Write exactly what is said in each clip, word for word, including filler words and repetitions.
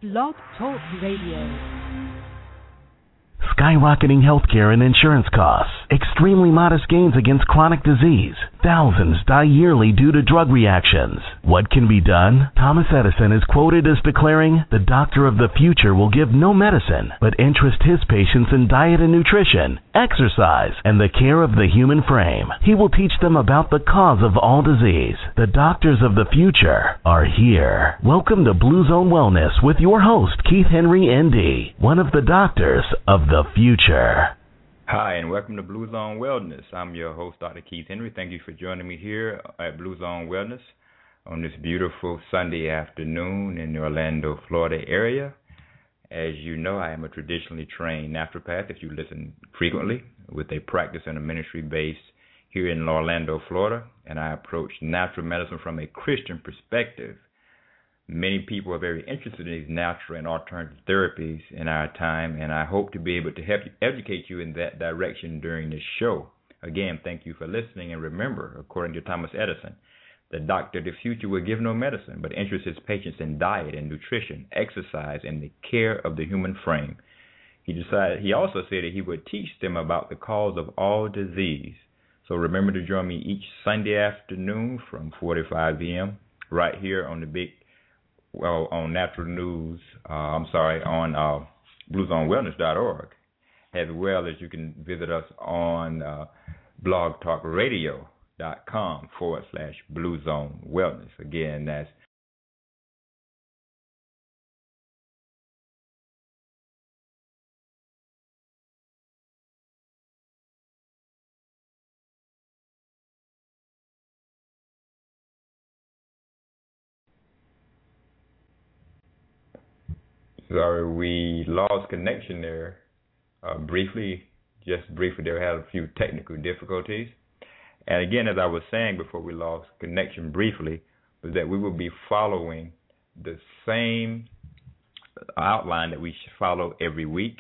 Blog Talk Radio. Skyrocketing healthcare and insurance costs, extremely modest gains against chronic disease. Thousands die yearly due to drug reactions. What can be done? Thomas Edison is quoted as declaring, "The doctor of the future will give no medicine, but interest his patients in diet and nutrition, exercise, and the care of the human frame. He will teach them about the cause of all disease. The doctors of the future are here." Welcome to Blue Zone Wellness with your host, Keith Henry, M D, one of the doctors of the future. Hi, and welcome to Blue Zone Wellness. I'm your host, Doctor Keith Henry. Thank you for joining me here at Blue Zone Wellness on this beautiful Sunday afternoon in the Orlando, Florida area. As you know, I am a traditionally trained naturopath, if you listen frequently, with a practice and a ministry base here in Orlando, Florida, and I approach natural medicine from a Christian perspective. Many people are very interested in these natural and alternative therapies in our time, and I hope to be able to help you, educate you in that direction during this show. Again, thank you for listening, and remember, according to Thomas Edison, the doctor of the future will give no medicine, but interest his patients in diet and nutrition, exercise, and the care of the human frame. He decided. He also said that he would teach them about the cause of all disease. So remember to join me each Sunday afternoon from four to five p.m. right here on the big Well, on Natural News, uh, I'm sorry, on uh, blue zone wellness dot org, as well as you can visit us on uh, blog talk radio dot com forward slash Blue Zone Wellness. Again, that's Sorry, we lost connection there uh, briefly, just briefly. They had a few technical difficulties. And again, as I was saying before we lost connection briefly, was that we will be following the same outline that we follow every week.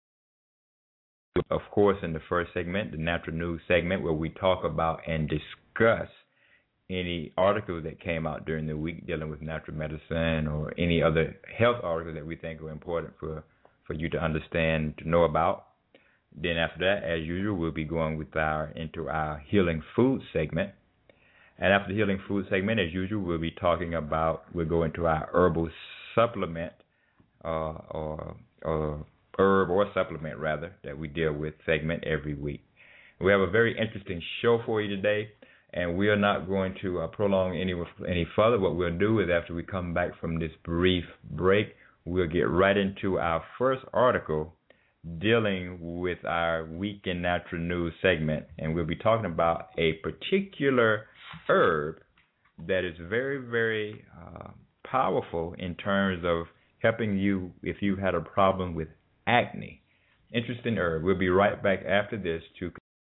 Of course, in the first segment, the Natural News segment, where we talk about and discuss any articles that came out during the week dealing with natural medicine or any other health articles that we think are important for, for you to understand, to know about. Then after that, as usual, we'll be going with our into our healing food segment. And after the healing food segment, as usual, we'll be talking about, we'll go into our herbal supplement uh, or, or herb or supplement, rather, that we deal with segment every week. We have a very interesting show for you today. And we are not going to uh, prolong any any further. What we'll do is after we come back from this brief break, we'll get right into our first article dealing with our Week in Natural News segment. And we'll be talking about a particular herb that is very, very uh, powerful in terms of helping you if you had a problem with acne. Interesting herb. We'll be right back after this to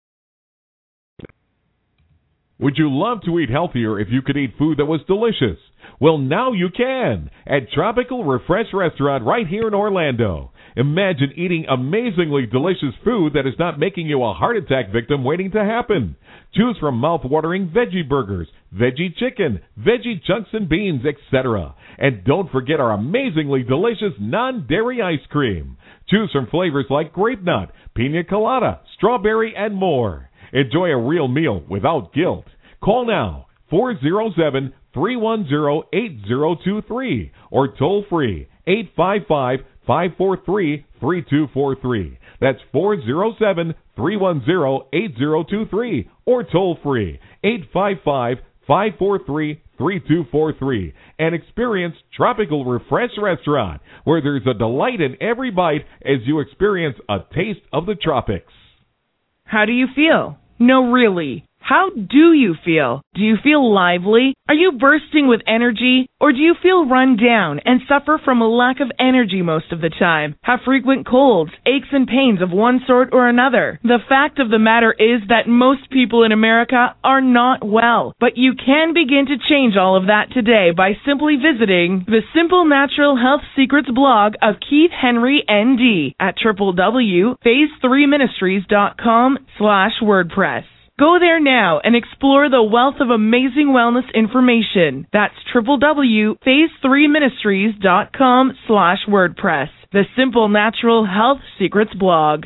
Would you love to eat healthier if you could eat food that was delicious? Well, now you can at Tropical Refresh Restaurant right here in Orlando. Imagine eating amazingly delicious food that is not making you a heart attack victim waiting to happen. Choose from mouth-watering veggie burgers, veggie chicken, veggie chunks and beans, et cetera. And don't forget our amazingly delicious non-dairy ice cream. Choose from flavors like grape nut, pina colada, strawberry, and more. Enjoy a real meal without guilt. Call now, four oh seven, three one zero, eight zero two three or toll free, eight five five, five four three, three two four three. That's four oh seven, three one zero, eight zero two three or toll free, eight five five, five four three, three two four three. And experience Tropical Refresh Restaurant, where there's a delight in every bite as you experience a taste of the tropics. How do you feel? No, really. How do you feel? Do you feel lively? Are you bursting with energy? Or do you feel run down and suffer from a lack of energy most of the time? Have frequent colds, aches and pains of one sort or another? The fact of the matter is that most people in America are not well, but you can begin to change all of that today by simply visiting the Simple Natural Health Secrets blog of Keith Henry, N D at w w w dot phase three ministries dot com slash WordPress. Go there now and explore the wealth of amazing wellness information. That's w w w dot phase three ministries dot com slash WordPress, the Simple Natural Health Secrets blog.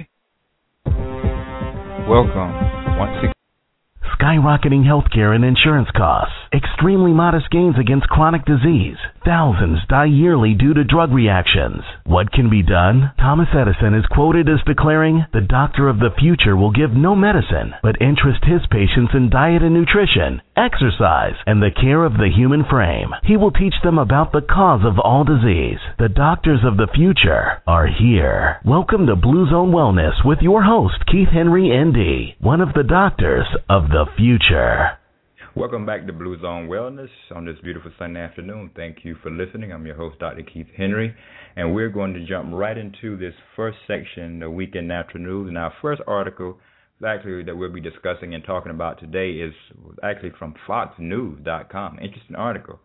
Welcome once again. Skyrocketing healthcare and insurance costs, extremely modest gains against chronic disease. Thousands die yearly due to drug reactions. What can be done? Thomas Edison is quoted as declaring, "The doctor of the future will give no medicine, but interest his patients in diet and nutrition, exercise, and the care of the human frame. He will teach them about the cause of all disease. The doctors of the future are here." Welcome to Blue Zone Wellness with your host, Keith Henry, N D, one of the doctors of the future. Welcome back to Blue Zone Wellness on this beautiful Sunday afternoon. Thank you for listening. I'm your host, Doctor Keith Henry, and we're going to jump right into this first section, the Weekend Natural News. And our first article actually that we'll be discussing and talking about today is actually from fox news dot com. Interesting article.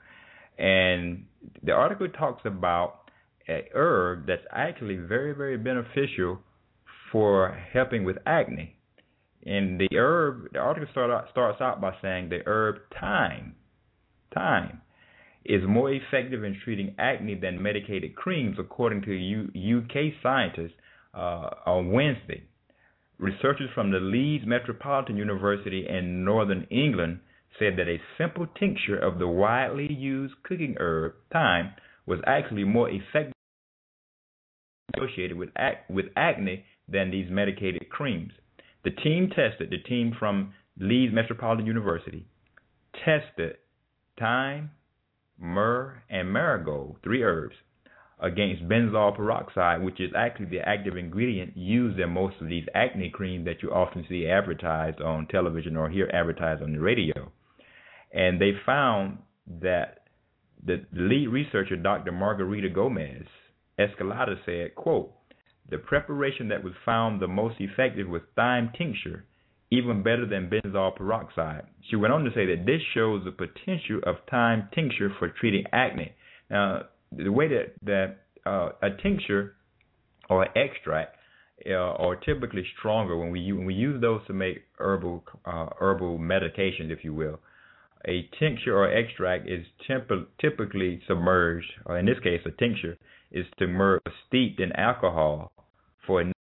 And the article talks about a herb that's actually very, very beneficial for helping with acne. And the herb, the article start out, starts out by saying the herb thyme, thyme is more effective in treating acne than medicated creams, according to U, UK scientists uh, on Wednesday. Researchers from the Leeds Metropolitan University in Northern England said that a simple tincture of the widely used cooking herb thyme was actually more effective associated with, ac- with acne than these medicated creams. The team tested, the team from Leeds Metropolitan University, tested thyme, myrrh, and marigold, three herbs, against benzoyl peroxide, which is actually the active ingredient used in most of these acne creams that you often see advertised on television or hear advertised on the radio. And they found that the lead researcher, Doctor Margarita Gomez Escalada, said, quote, "The preparation that was found the most effective was thyme tincture, even better than benzoyl peroxide." She went on to say that this shows the potential of thyme tincture for treating acne. Now, the way that, that uh, a tincture or extract uh, are typically stronger when we when we use those to make herbal uh, herbal medications, if you will. A tincture or extract is temp- typically submerged, or in this case, a tincture is submerged, steeped in alcohol for a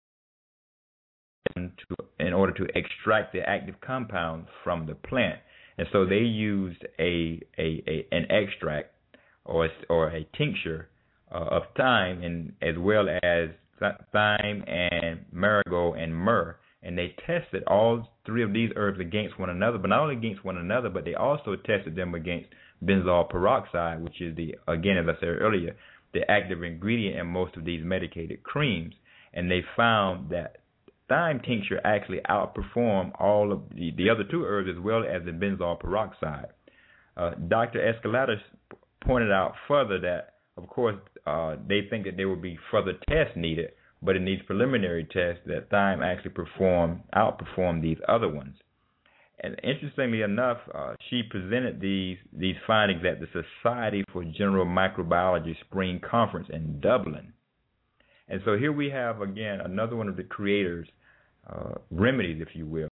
to, in order to extract the active compounds from the plant. And so they used a, a, a an extract or a, or a tincture uh, of thyme, and as well as thyme and marigold and myrrh, and they tested all three of these herbs against one another, but not only against one another, but they also tested them against benzoyl peroxide, which is the, again, as I said earlier, the active ingredient in most of these medicated creams. And they found that thyme tincture actually outperformed all of the, the other two herbs as well as the benzoyl peroxide. Uh, Doctor Escalada pointed out further that, of course, uh, they think that there will be further tests needed, but in these preliminary tests, that thyme actually performed, outperformed these other ones. And interestingly enough, uh, she presented these these findings at the Society for General Microbiology Spring Conference in Dublin. And so here we have, again, another one of the creators' uh, remedies, if you will,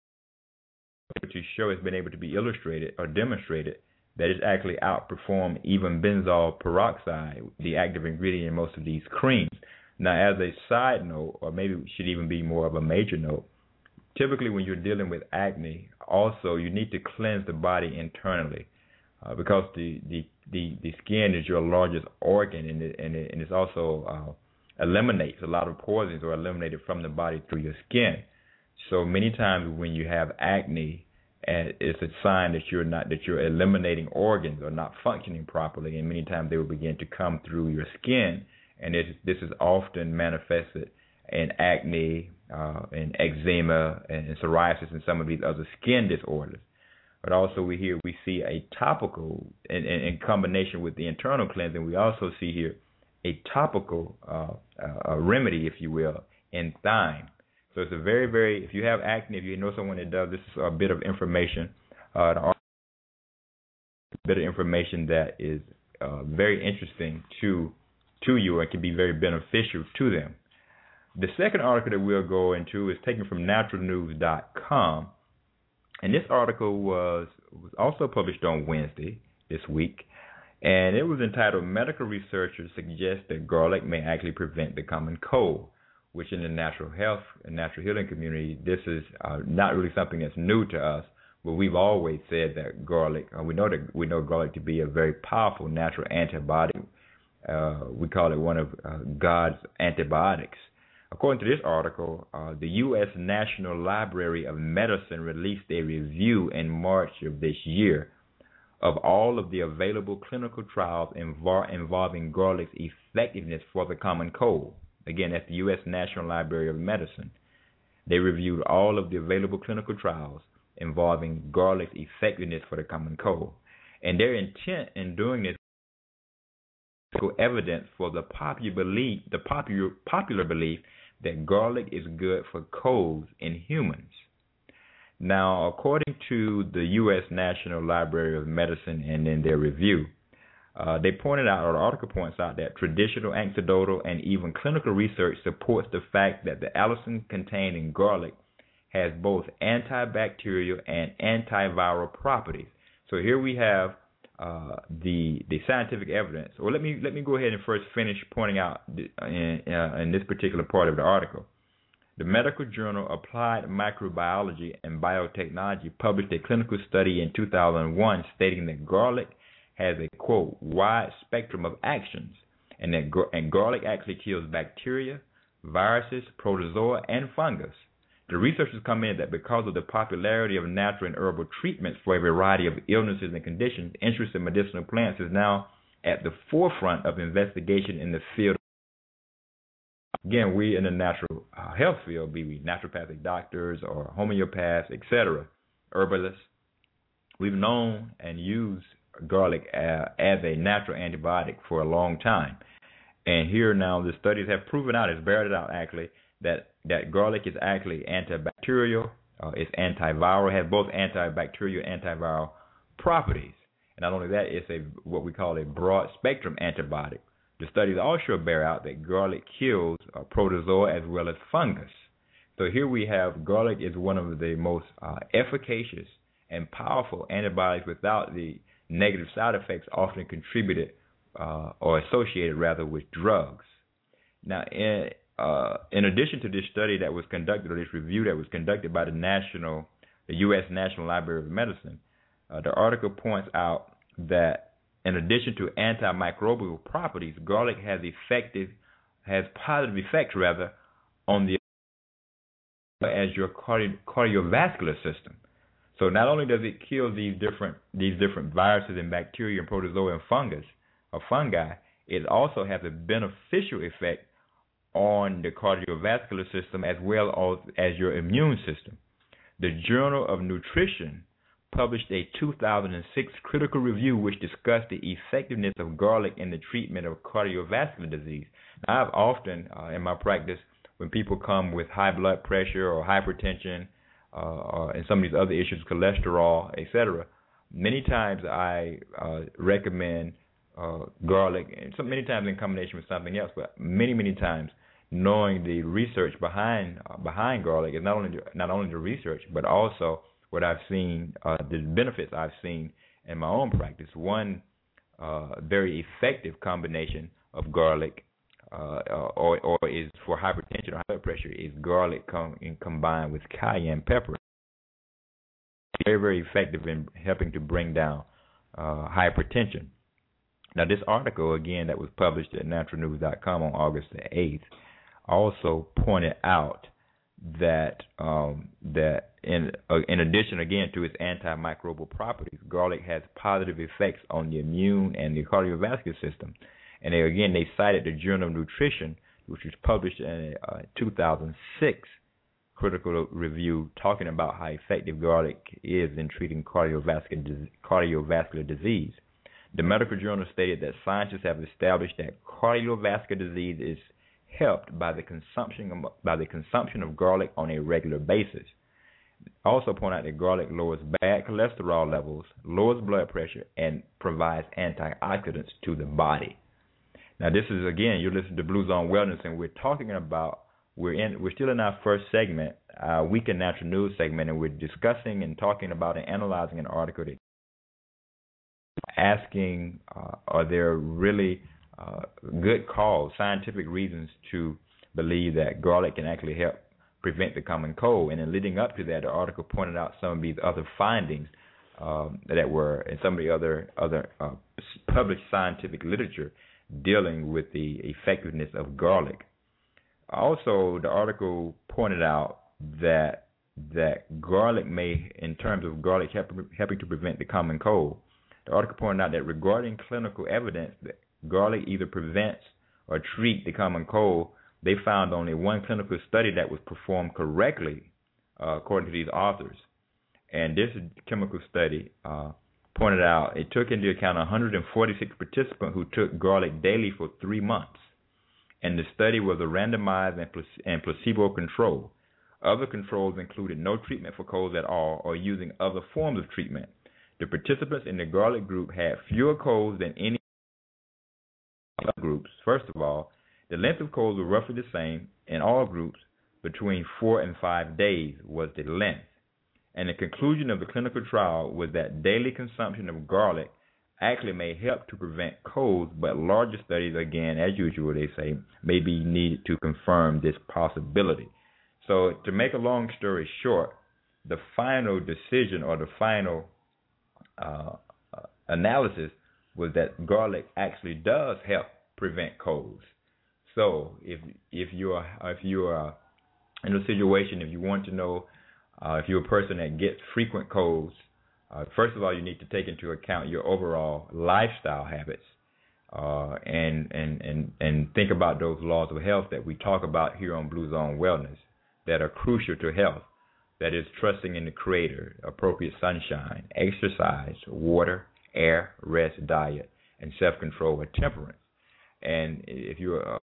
to show it's been able to be illustrated or demonstrated that it's actually outperformed even benzoyl peroxide, the active ingredient in most of these creams. Now, as a side note, or maybe it should even be more of a major note, typically when you're dealing with acne, also you need to cleanse the body internally uh, because the, the, the, the skin is your largest organ, and it, and it, and it's also uh, eliminates a lot of poisons are eliminated from the body through your skin. So many times when you have acne, and it's a sign that you're not that you're eliminating organs or not functioning properly, and many times they will begin to come through your skin, and it, this is often manifested in acne, uh, and eczema, and psoriasis, and some of these other skin disorders. But also we here we see a topical, in, in, in combination with the internal cleansing, we also see here a topical uh, uh, remedy, if you will, in thyme. So it's a very, very, if you have acne, if you know someone that does, this is a bit of information, uh, a bit of information that is uh, very interesting to to you and can be very beneficial to them. The second article that we'll go into is taken from natural news dot com, And this article was was also published on Wednesday this week, and it was entitled "Medical Researchers Suggest That Garlic May Actually Prevent the Common Cold," which in the natural health and natural healing community, this is uh, not really something that's new to us, but we've always said that garlic, uh, we know that we know garlic to be a very powerful natural antibiotic. Uh, we call it one of uh, God's antibiotics. According to this article, uh, the U S National Library of Medicine released a review in March of this year of all of the available clinical trials invo- involving garlic's effectiveness for the common cold. Again, that's the U S National Library of Medicine. They reviewed all of the available clinical trials involving garlic's effectiveness for the common cold. And their intent in doing this was evidence for the popular belief, the popular popular belief that garlic is good for colds in humans. Now, according to the U S National Library of Medicine and in their review, uh, they pointed out, or the article points out, that traditional, anecdotal, and even clinical research supports the fact that the allicin contained in garlic has both antibacterial and antiviral properties. So here we have Uh, the the scientific evidence. Well, let me let me go ahead and first finish pointing out the, in, uh, in this particular part of the article. The medical journal Applied Microbiology and Biotechnology published a clinical study in two thousand one stating that garlic has a, quote, wide spectrum of actions, and that and garlic actually kills bacteria, viruses, protozoa, and fungus. The researchers commented that because of the popularity of natural and herbal treatments for a variety of illnesses and conditions, interest in medicinal plants is now at the forefront of investigation in the field. Again, we in the natural uh, health field, be we naturopathic doctors or homeopaths, et cetera, herbalists, we've known and used garlic uh, as a natural antibiotic for a long time. And here now the studies have proven out, it's bared it out actually, that that garlic is actually antibacterial, uh, it's antiviral, has both antibacterial and antiviral properties. And not only that, it's a what we call a broad spectrum antibiotic. The studies also bear out that garlic kills uh, protozoa as well as fungus. So here we have garlic is one of the most uh, efficacious and powerful antibiotics without the negative side effects often contributed uh, or associated rather with drugs. Now, in Uh, in addition to this study that was conducted, or this review that was conducted by the national, the U S National Library of Medicine, uh, the article points out that in addition to antimicrobial properties, garlic has effective, has positive effects rather on the as your cardio, cardiovascular system. So not only does it kill these different these different viruses and bacteria and protozoa and fungus or fungi, it also has a beneficial effect on the cardiovascular system as well as, as your immune system. The Journal of Nutrition published a two thousand six critical review which discussed the effectiveness of garlic in the treatment of cardiovascular disease. Now, I've often, uh, in my practice, when people come with high blood pressure or hypertension uh, or, and some of these other issues, cholesterol, et cetera, many times I uh, recommend uh, garlic, and so many times in combination with something else, but many, many times knowing the research behind uh, behind garlic is not only not only the research, but also what I've seen, uh, the benefits I've seen in my own practice. One uh, very effective combination of garlic, uh, or or is for hypertension or high blood pressure, is garlic com- combined with cayenne pepper. Very very effective in helping to bring down uh, hypertension. Now, this article again that was published at natural news dot com on August the eighth. Also pointed out that um, that in uh, in addition again to its antimicrobial properties, garlic has positive effects on the immune and the cardiovascular system. And they, again, they cited the Journal of Nutrition, which was published in uh, two thousand six critical review, talking about how effective garlic is in treating cardiovascular cardiovascular disease. The medical journal stated that scientists have established that cardiovascular disease is helped by the consumption of, by the consumption of garlic on a regular basis. Also point out that garlic lowers bad cholesterol levels, lowers blood pressure, and provides antioxidants to the body. Now, this is, again, you're listening to Blue Zone Wellness, and we're talking about We're in. We're still in our first segment, our Week in Natural News segment, and we're discussing and talking about and analyzing an article that asking, uh, are there really uh, good cause, scientific reasons to believe that garlic can actually help prevent the common cold? And then leading up to that, the article pointed out some of these other findings um, that were in some of the other other uh, published scientific literature dealing with the effectiveness of garlic. Also, the article pointed out that that garlic may, in terms of garlic help, helping to prevent the common cold, the article pointed out that regarding clinical evidence that garlic either prevents or treats the common cold, they found only one clinical study that was performed correctly, uh, according to these authors. And this chemical study uh, pointed out it took into account one hundred forty-six participants who took garlic daily for three months. And the study was a randomized and, place- and placebo control. Other controls included no treatment for colds at all or using other forms of treatment. The participants in the garlic group had fewer colds than any other groups. First of all, the length of colds were roughly the same in all groups. Between four and five days was the length. And the conclusion of the clinical trial was that daily consumption of garlic actually may help to prevent colds, but larger studies, again, as usual, they say, may be needed to confirm this possibility. So to make a long story short, the final decision or the final uh, analysis was that garlic actually does help prevent colds. So if if you are if you are in a situation, if you want to know uh, if you're a person that gets frequent colds, Uh, first of all, you need to take into account your overall lifestyle habits uh, and, and, and, and think about those laws of health that we talk about here on Blue Zone Wellness that are crucial to health. That is trusting in the Creator, appropriate sunshine, exercise, water, air, rest, diet, and self-control or temperance. And if you're uh,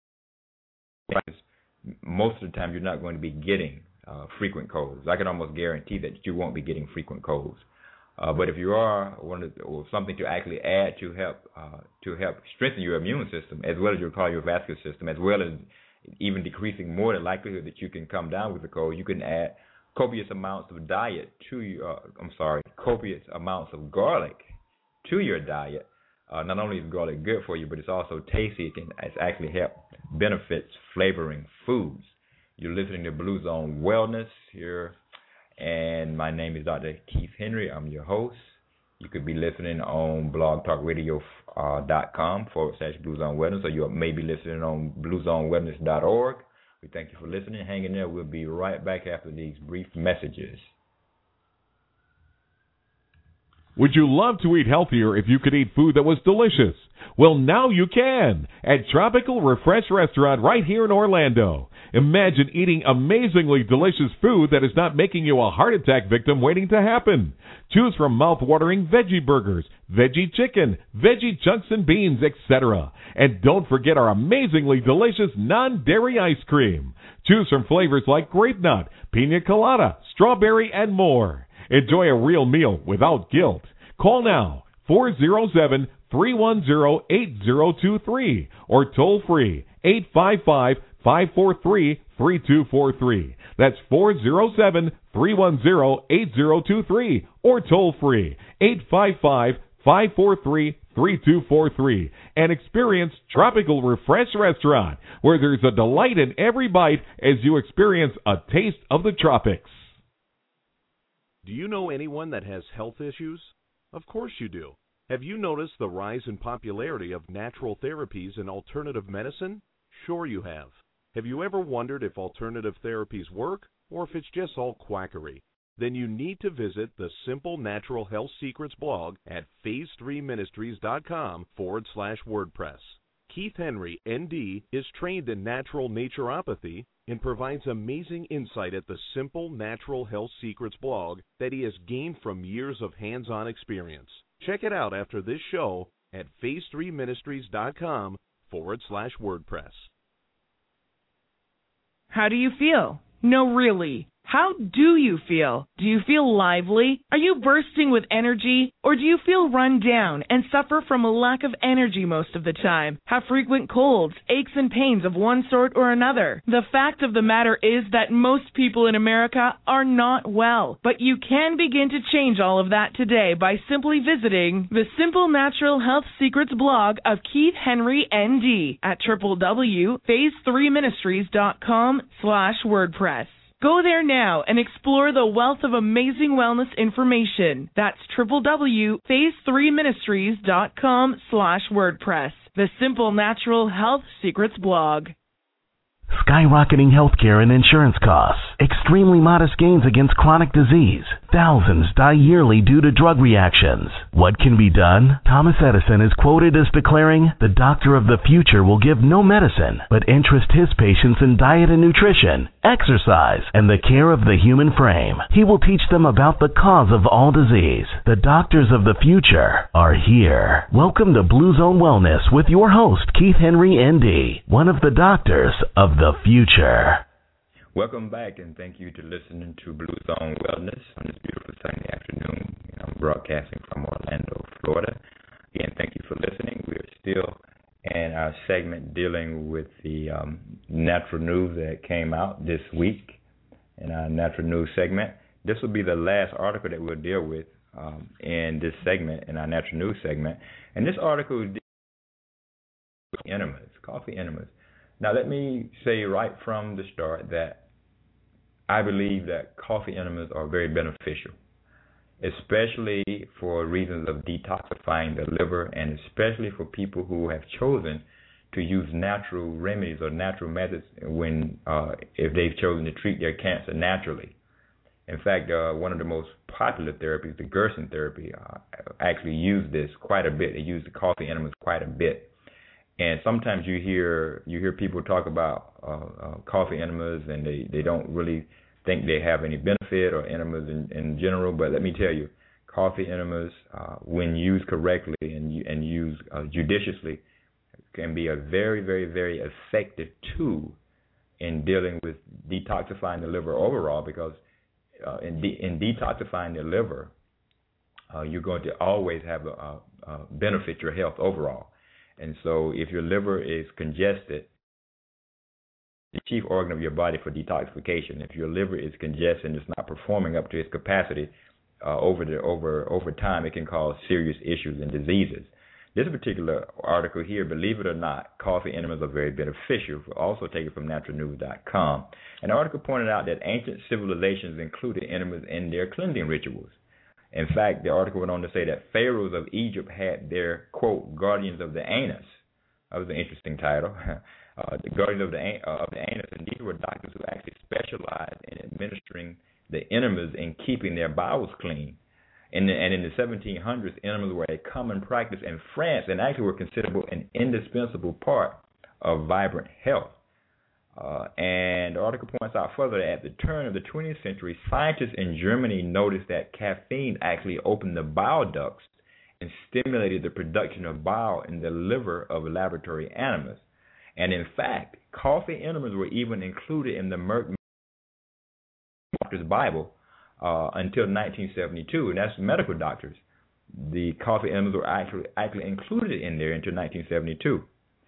most of the time, you're not going to be getting uh, frequent colds. I can almost guarantee that you won't be getting frequent colds. Uh, but if you are, one of the, or something to actually add to help uh, to help strengthen your immune system as well as your cardiovascular system, as well as even decreasing more the likelihood that you can come down with the cold, you can add copious amounts of diet to your. Uh, I'm sorry, copious amounts of garlic to your diet. Uh, not only is garlic good for you, but it's also tasty. It can it's actually help benefits flavoring foods. You're listening to Blue Zone Wellness here. And my name is Doctor Keith Henry. I'm your host. You could be listening on blogtalkradio dot com forward slash Blue Zone Wellness, or you may be listening on blue zone wellness dot org. We thank you for listening. Hang in there. We'll be right back after these brief messages. Would you love to eat healthier if you could eat food that was delicious? Well, now you can at Tropical Refresh Restaurant right here in Orlando. Imagine eating amazingly delicious food that is not making you a heart attack victim waiting to happen. Choose from mouth-watering veggie burgers, veggie chicken, veggie chunks and beans, et cetera. And don't forget our amazingly delicious non-dairy ice cream. Choose from flavors like grape nut, pina colada, strawberry, and more. Enjoy a real meal without guilt. Call now, four oh seven, three one zero, eight zero two three or toll free, eight five five, five four three, three two four three. That's four oh seven, three one zero, eight zero two three or toll free, eight five five, five four three, three two four three. And experience Tropical Refresh Restaurant, where there's a delight in every bite as you experience a taste of the tropics. Do you know anyone that has health issues? Of course you do. Have you noticed the rise in popularity of natural therapies and alternative medicine? Sure you have. Have you ever wondered if alternative therapies work or if it's just all quackery? Then you need to visit the Simple Natural Health Secrets blog at phase three ministries dot com forward slash WordPress. Keith Henry, N D, is trained in natural naturopathy and provides amazing insight at the Simple Natural Health Secrets blog that he has gained from years of hands-on experience. Check it out after this show at phase three ministries dot com forward slash WordPress. How do you feel? No, really. How do you feel? Do you feel lively? Are you bursting with energy? Or do you feel run down and suffer from a lack of energy most of the time? Have frequent colds, aches and pains of one sort or another? The fact of the matter is that most people in America are not well, but you can begin to change all of that today by simply visiting the Simple Natural Health Secrets blog of Keith Henry, N D at w w w dot phase three ministries dot com slash WordPress. Go there now and explore the wealth of amazing wellness information. That's w w w dot phase three ministries dot com slash WordPress. The Simple Natural Health Secrets blog. Skyrocketing healthcare and insurance costs, extremely modest gains against chronic disease. Thousands die yearly due to drug reactions. What can be done? Thomas Edison is quoted as declaring, "The doctor of the future will give no medicine, but interest his patients in diet and nutrition, exercise, and the care of the human frame. He will teach them about the cause of all disease. The doctors of the future are here." Welcome to Blue Zone Wellness with your host, Keith Henry, N D, one of the doctors of the future. Welcome back, and thank you to listening to Blue Zone Wellness on this beautiful Sunday afternoon. I'm broadcasting from Orlando, Florida. Again, thank you for listening. We are still in our segment dealing with the um, natural news that came out this week in our natural news segment. This will be the last article that we'll deal with um, in this segment, in our natural news segment. And this article is enemas, coffee enemas. Now, let me say right from the start that I believe that coffee enemas are very beneficial, especially for reasons of detoxifying the liver, and especially for people who have chosen to use natural remedies or natural methods when uh, if they've chosen to treat their cancer naturally. In fact, uh, one of the most popular therapies, the Gerson therapy, uh, actually used this quite a bit. They use the coffee enemas quite a bit. And sometimes you hear you hear people talk about uh, uh, coffee enemas, and they, they don't really think they have any benefit, or enemas in, in general. But let me tell you, coffee enemas, uh, when used correctly and and used uh, judiciously, can be a very, very, very effective tool in dealing with detoxifying the liver overall. Because uh, in de- in detoxifying the liver, uh, you're going to always have a, a, a benefit your health overall. And so if your liver is congested, the chief organ of your body for detoxification, if your liver is congested and it's not performing up to its capacity, uh, over the over over time, it can cause serious issues and diseases. This particular article here, believe it or not, coffee enemas are very beneficial. We'll also take it from natural news dot com. An article pointed out that ancient civilizations included enemas in their cleansing rituals. In fact, the article went on to say that pharaohs of Egypt had their, quote, guardians of the anus. That was an interesting title. Uh, the guardians of the, uh, of the anus, and these were doctors who actually specialized in administering the enemas and keeping their bowels clean. And, and in the seventeen hundreds, enemas were a common practice in France and actually were considered an indispensable part of vibrant health. Uh, and the article points out further that at the turn of the twentieth century, scientists in Germany noticed that caffeine actually opened the bile ducts and stimulated the production of bile in the liver of laboratory animals. And in fact, coffee enemas were even included in the Merck Doctor's Bible uh, until nineteen seventy-two, and that's medical doctors. The coffee enemas were actually actually included in there until nineteen seventy-two.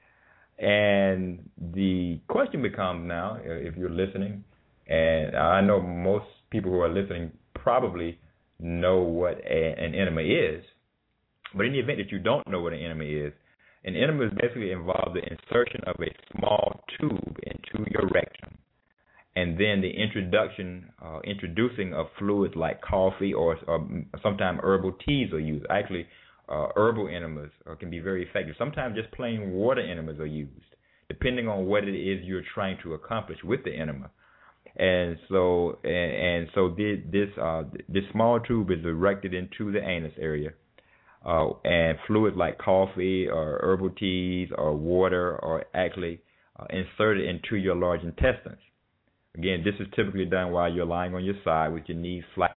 And the question becomes now, if you're listening, and I know most people who are listening probably know what a, an enema is, but in the event that you don't know what an enema is, an enema is basically involves the insertion of a small tube into your rectum, and then the introduction, uh, introducing of fluids like coffee or, or sometimes herbal teas are used. Actually, Uh, herbal enemas uh, can be very effective. Sometimes just plain water enemas are used, depending on what it is you're trying to accomplish with the enema. And so, and, and so this this, uh, this small tube is erected into the anus area, uh, and fluids like coffee or herbal teas or water are actually uh, inserted into your large intestines. Again, this is typically done while you're lying on your side with your knees flat.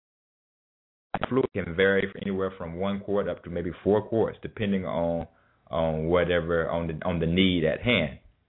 Fluid can vary from anywhere from one quart up to maybe four quarts, depending on on whatever on the on the need at hand.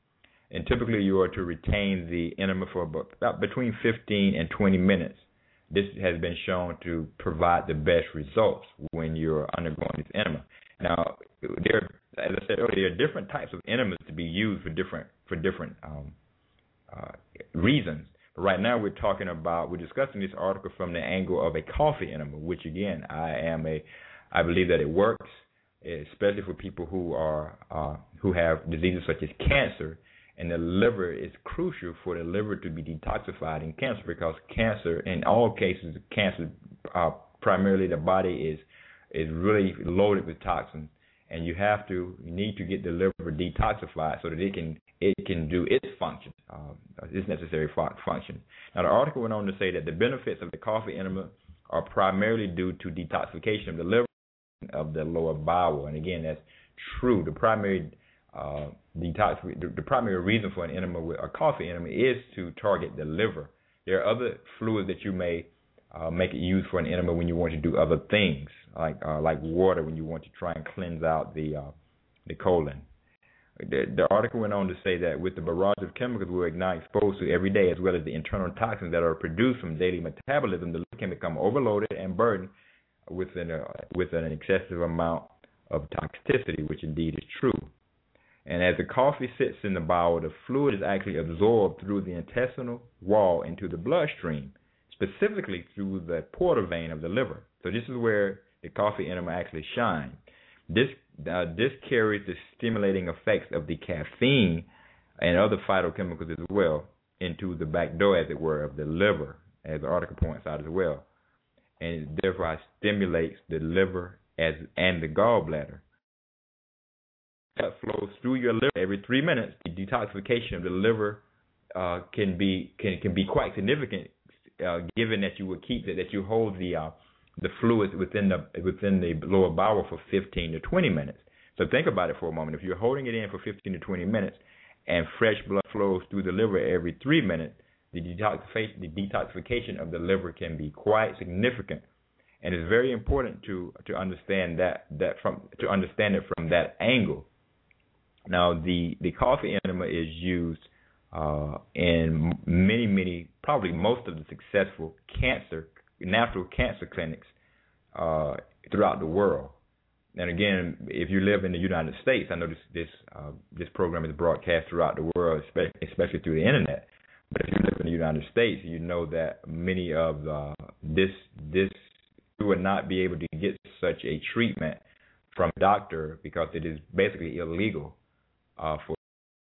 and typically you are to retain the enema for about, about between fifteen and twenty minutes. This has been shown to provide the best results when you're undergoing this enema. Now, there, as I said earlier, there are different types of enemas to be used for different for different um, uh, reasons. But right now, we're talking about we're discussing this article from the angle of a coffee enema, which again, I am a I believe that it works, especially for people who are uh, who have diseases such as cancer. And the liver is crucial for the liver to be detoxified in cancer, because cancer, in all cases, cancer, uh, primarily the body is is really loaded with toxins, and you have to you need to get the liver detoxified so that it can it can do its function, uh, its necessary function. Now, the article went on to say that the benefits of the coffee enema are primarily due to detoxification of the liver, of the lower bowel, and again, that's true. The primary Uh, detox. The, the primary reason for an enema, with a coffee enema, is to target the liver. There are other fluids that you may uh, make it used for an enema when you want to do other things, like uh, like water when you want to try and cleanse out the uh, the colon. The, the article went on to say that with the barrage of chemicals we're now exposed to every day, as well as the internal toxins that are produced from daily metabolism, the liver can become overloaded and burdened with an, uh, with an excessive amount of toxicity, which indeed is true. And as the coffee sits in the bowel, the fluid is actually absorbed through the intestinal wall into the bloodstream, specifically through the portal vein of the liver. So this is where the coffee enema actually shines. This uh, this carries the stimulating effects of the caffeine and other phytochemicals as well into the back door, as it were, of the liver, as the article points out as well. And it therefore stimulates the liver as and the gallbladder. That flows through your liver every three minutes. The detoxification of the liver uh, can be can can be quite significant, uh, given that you would keep it, that you hold the uh, the fluids within the within the lower bowel for fifteen to twenty minutes. So think about it for a moment. If you're holding it in for fifteen to twenty minutes, and fresh blood flows through the liver every three minutes, the detoxification the detoxification of the liver can be quite significant. And it's very important to to understand that that from to understand it from that angle. Now, the, the coffee enema is used uh, in many, many, probably most of the successful cancer, natural cancer clinics uh, throughout the world. And again, if you live in the United States, I know this this, uh, this program is broadcast throughout the world, especially through the internet. But if you live in the United States, you know that many of uh, this this you would not be able to get such a treatment from a doctor, because it is basically illegal Uh, for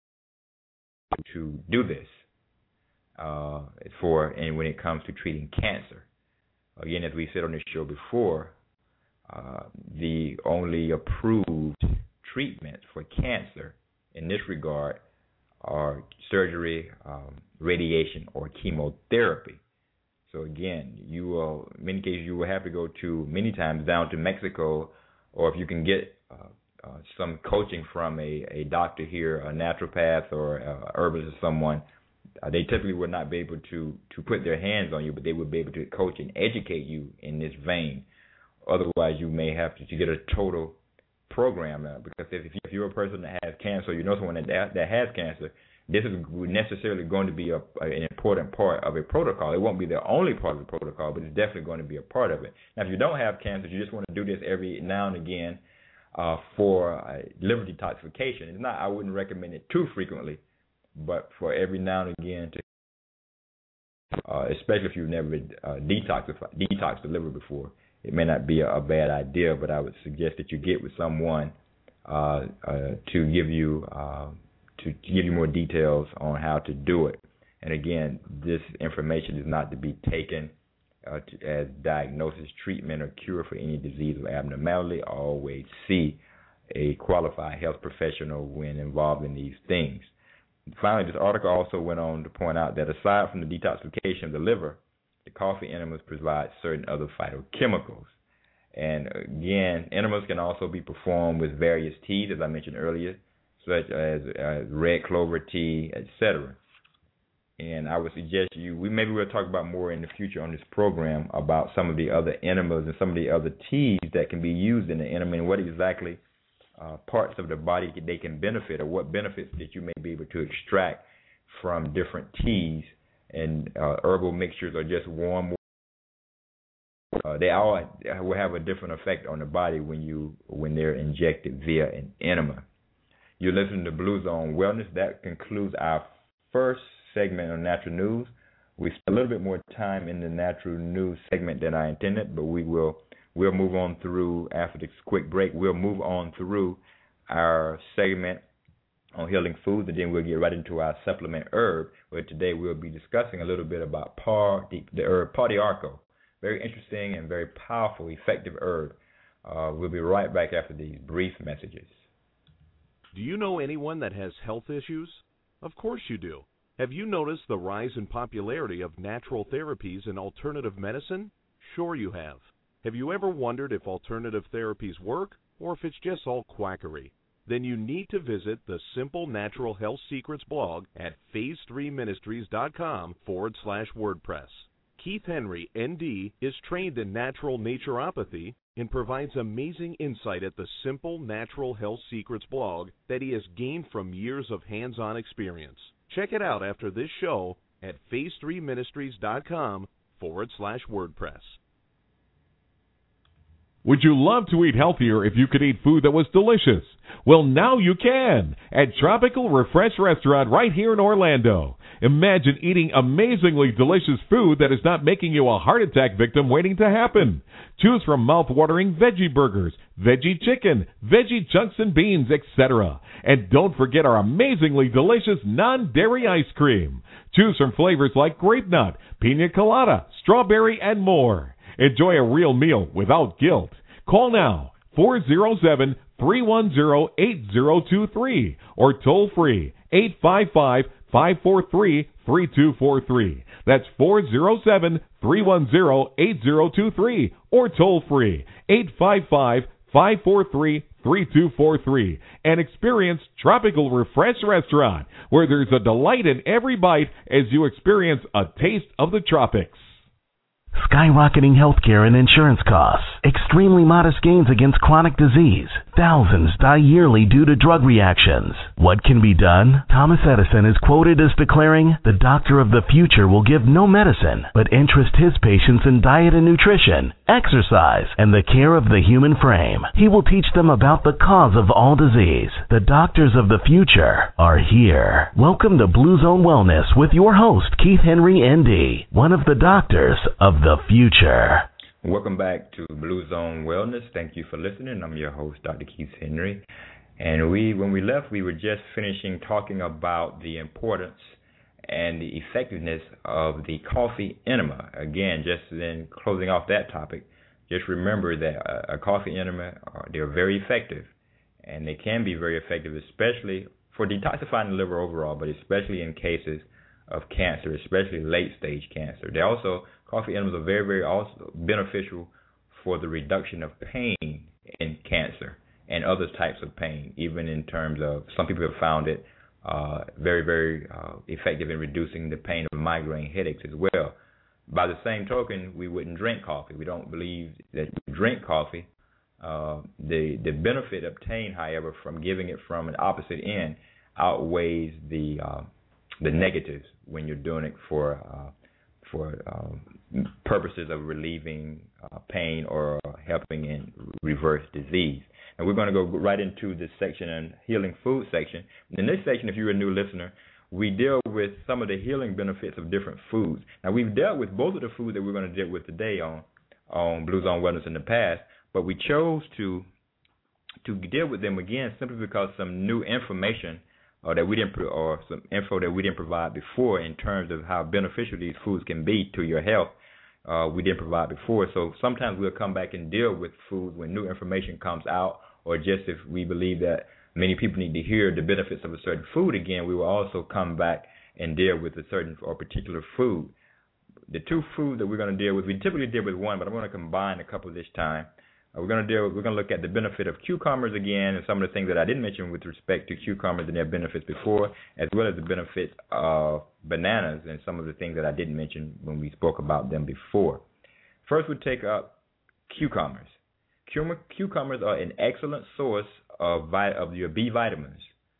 to do this uh, for and when it comes to treating cancer. Again, as we said on this show before, uh, the only approved treatments for cancer in this regard are surgery, um, radiation, or chemotherapy. So again, you will, in many cases, you will have to go to many times down to Mexico, or if you can get uh, Uh, some coaching from a, a doctor here, a naturopath or a herbalist or someone, uh, they typically would not be able to, to put their hands on you, but they would be able to coach and educate you in this vein. Otherwise, you may have to, to get a total program now, because if, if you're a person that has cancer, you know someone that, that has cancer, this is necessarily going to be a, an important part of a protocol. It won't be the only part of the protocol, but it's definitely going to be a part of it. Now, if you don't have cancer, you just want to do this every now and again, Uh, for uh, liver detoxification. It's not, I wouldn't recommend it too frequently, but for every now and again, to, uh, especially if you've never uh, detoxified, detoxed the liver before, it may not be a, a bad idea, but I would suggest that you get with someone uh, uh, to give you uh, to, to give you more details on how to do it. And again, this information is not to be taken Uh, to, as diagnosis, treatment, or cure for any disease or abnormality. Always see a qualified health professional when involved in these things. Finally, this article also went on to point out that aside from the detoxification of the liver, the coffee enemas provide certain other phytochemicals. And again, enemas can also be performed with various teas, as I mentioned earlier, such as uh, red clover tea, et cetera. And I would suggest you, we maybe we'll talk about more in the future on this program about some of the other enemas and some of the other teas that can be used in the enema and what exactly uh, parts of the body they can benefit, or what benefits that you may be able to extract from different teas and uh, herbal mixtures, or just warm water. Uh, they all will have a different effect on the body when you when they're injected via an enema. You're listening to Blue Zone Wellness. That concludes our first segment on natural news. We spent a little bit more time in the natural news segment than I intended, but we will we'll move on through after this quick break. We'll move on through our segment on healing foods, and then we'll get right into our supplement herb, where today we'll be discussing a little bit about par, the, the herb Pau d'Arco. Very interesting and very powerful, effective herb. Uh, we'll be right back after these brief messages. Do you know anyone that has health issues? Of course you do. Have you noticed the rise in popularity of natural therapies and alternative medicine? Sure you have. Have you ever wondered if alternative therapies work, or if it's just all quackery? Then you need to visit the Simple Natural Health Secrets blog at phase three ministries dot com forward slash WordPress. Keith Henry, N D, is trained in natural naturopathy and provides amazing insight at the Simple Natural Health Secrets blog that he has gained from years of hands-on experience. Check it out after this show at phase three ministries dot com forward slash WordPress. Would you love to eat healthier if you could eat food that was delicious? Well, now you can at Tropical Refresh Restaurant right here in Orlando. Imagine eating amazingly delicious food that is not making you a heart attack victim waiting to happen. Choose from mouth-watering veggie burgers, veggie chicken, veggie chunks and beans, et cetera. And don't forget our amazingly delicious non-dairy ice cream. Choose from flavors like grape nut, pina colada, strawberry, and more. Enjoy a real meal without guilt. Call now, four oh seven, three one zero, eight zero two three, or toll free, eight five five, five four three, three two four three. That's four oh seven, three one zero, eight zero two three, or toll free, eight five five, five four three, three two four three. And experience Tropical Refresh Restaurant, where there's a delight in every bite as you experience a taste of the tropics. Skyrocketing healthcare and insurance costs, extremely modest gains against chronic disease. Thousands die yearly due to drug reactions. What can be done? Thomas Edison is quoted as declaring, "The doctor of the future will give no medicine, but interest his patients in diet and nutrition, exercise, and the care of the human frame. He will teach them about the cause of all disease. The doctors of the future are here." Welcome to Blue Zone Wellness with your host, Keith Henry, N D, one of the doctors of the future. Welcome back to Blue Zone Wellness. Thank you for listening. I'm your host, Doctor Keith Henry. And we, when we left, we were just finishing talking about the importance and the effectiveness of the coffee enema. Again, just then closing off that topic, just remember that a, a coffee enema, uh, they're very effective. And they can be very effective, especially for detoxifying the liver overall, but especially in cases of cancer, especially late-stage cancer. They also, coffee enemas are very, very also beneficial for the reduction of pain in cancer and other types of pain, even in terms of, some people have found it uh, very, very uh, effective in reducing the pain of migraine headaches as well. By the same token, we wouldn't drink coffee. We don't believe that we drink coffee. Uh, the, the benefit obtained, however, from giving it from an opposite end outweighs the uh, the negatives when you're doing it for uh, for uh, purposes of relieving uh, pain or helping in reverse disease. And we're going to go right into this section on healing food section. In this section, if you're a new listener, we deal with some of the healing benefits of different foods. Now, we've dealt with both of the foods that we're going to deal with today on on Blue Zone Wellness in the past, but we chose to to deal with them again simply because some new information or that we didn't, or some info that we didn't provide before in terms of how beneficial these foods can be to your health, uh, we didn't provide before. So sometimes we'll come back and deal with foods when new information comes out, or just if we believe that many people need to hear the benefits of a certain food again, we will also come back and deal with a certain or particular food. The two foods that we're going to deal with, we typically deal with one, but I'm going to combine a couple this time. Uh, we're going to deal. We're going to look at the benefit of cucumbers again, and some of the things that I didn't mention with respect to cucumbers and their benefits before, as well as the benefits of bananas and some of the things that I didn't mention when we spoke about them before. First, we'll take up cucumbers. Cucumbers are an excellent source of, vi- of your B vitamins.